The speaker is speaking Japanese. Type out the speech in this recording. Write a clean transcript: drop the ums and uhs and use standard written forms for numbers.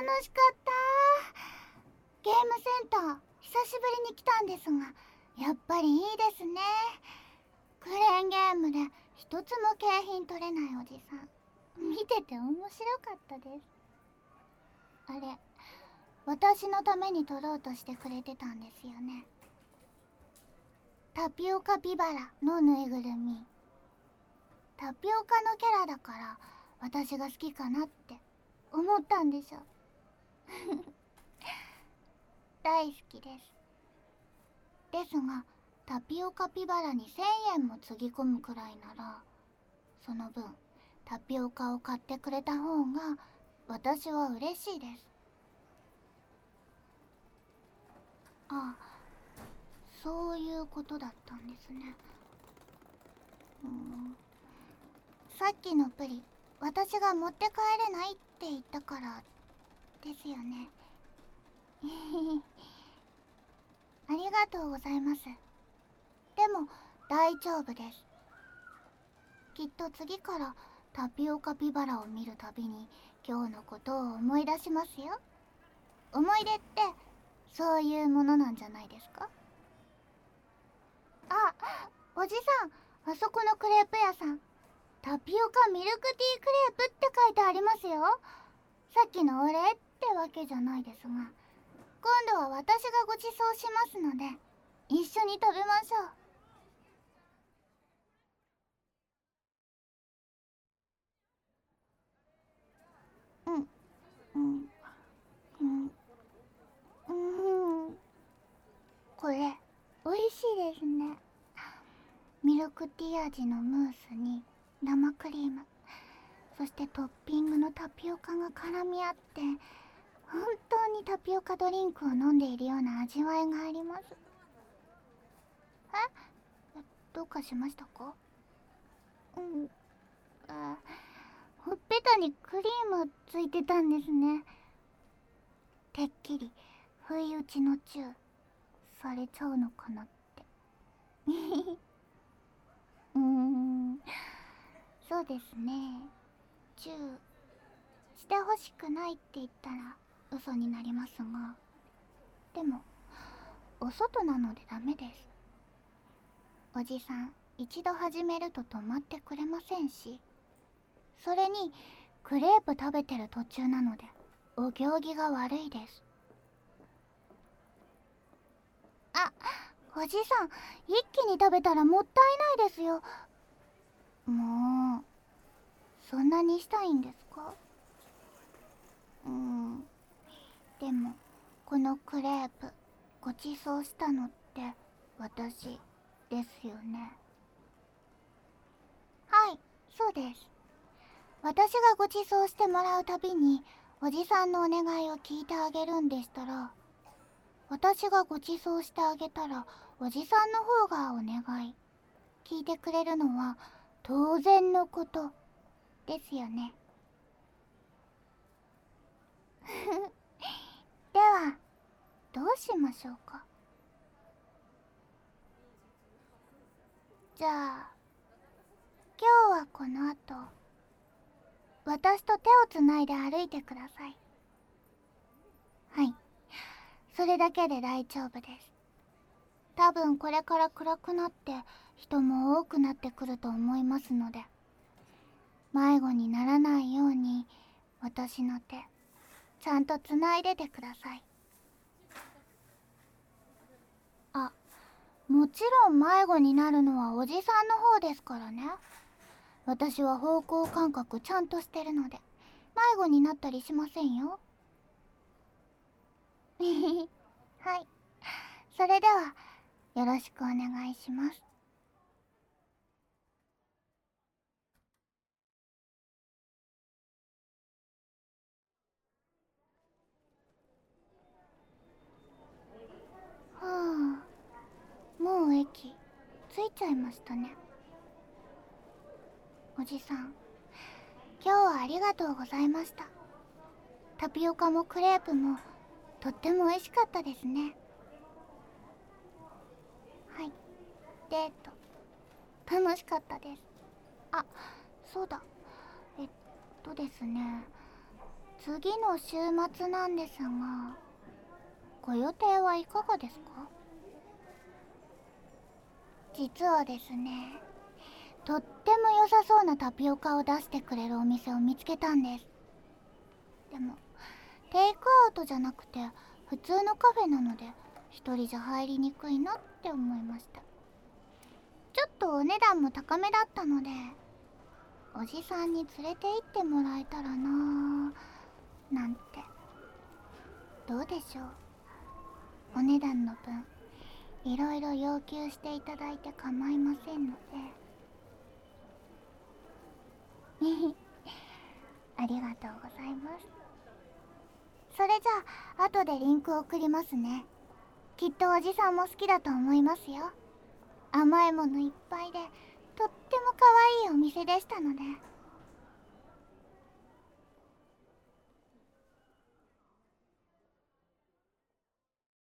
しかった。ゲームセンター久しぶりに来たんですが、やっぱりいいですね。クレーンゲームで一つも景品取れないおじさん、見てて面白かったです。あれ、私のために取ろうとしてくれてたんですよね。タピオカビバラのぬいぐるみ。タピオカのキャラだから私が好きかなって思ったんでしょ。大好きです。ですが、タピオカピバラに1000円もつぎ込むくらいなら、その分タピオカを買ってくれた方が私は嬉しいです。あ、そういうことだったんですね。さっきのプリ、私が持って帰れないって言ったからですよね。ありがとうございます。でも大丈夫です。きっと次からタピオカピバラを見るたびに今日のことを思い出しますよ。思い出ってそういうものなんじゃないですか？あ、おじさん、あそこのクレープ屋さん、タピオカミルクティークレープって書いてありますよ。さっきのお礼ってわけじゃないですが、今度は私がご馳走しますので一緒に食べましょう。うんうんうんうん。これ美味しいですね。ミルクティー味のムースに生クリーム、そしてトッピングのタピオカが絡み合って、本当にタピオカドリンクを飲んでいるような味わいがあります。どうかしましたか？うん、ほっぺたにクリームついてたんですね。てっきり不意打ちのチューされちゃうのかなって。そうですね。チューしてほしくないって言ったら嘘になりますが、でもお外なのでダメです。おじさん一度始めると止まってくれませんし、それにクレープ食べてる途中なのでお行儀が悪いです。あ、おじさん、一気に食べたらもったいないですよ。もう、そんなにしたいんですか？でもこのクレープご馳走したのって私ですよね。はい、そうです。私がご馳走してもらうたびにおじさんのお願いを聞いてあげるんでしたら、私がご馳走してあげたらおじさんの方がお願い聞いてくれるのは当然のことですよね。ではどうしましょうか？じゃあ今日はこの後私と手をつないで歩いてください。はい、それだけで大丈夫です。多分これから暗くなって人も多くなってくると思いますので、迷子にならないように私の手ちゃんとつないでてください。あ、もちろん迷子になるのはおじさんの方ですからね。私は方向感覚ちゃんとしてるので迷子になったりしませんよ。はい、それではよろしくお願いします。はあ、もう駅着いちゃいましたね。おじさん、今日はありがとうございました。タピオカもクレープもとっても美味しかったですね。はい、デート楽しかったです。あ、そうだ、ですね、 次の週末なんですが、ご予定はいかがですか？実はですね、とっても良さそうなタピオカを出してくれるお店を見つけたんです。でもテイクアウトじゃなくて普通のカフェなので一人じゃ入りにくいなって思いました。ちょっとお値段も高めだったので、おじさんに連れて行ってもらえたらなぁなんて。どうでしょう。お値段の分いろいろ要求していただいて構いませんので。ありがとうございます。それじゃあ後でリンク送りますね。きっとおじさんも好きだと思いますよ。甘いものいっぱいでとっても可愛いお店でしたので。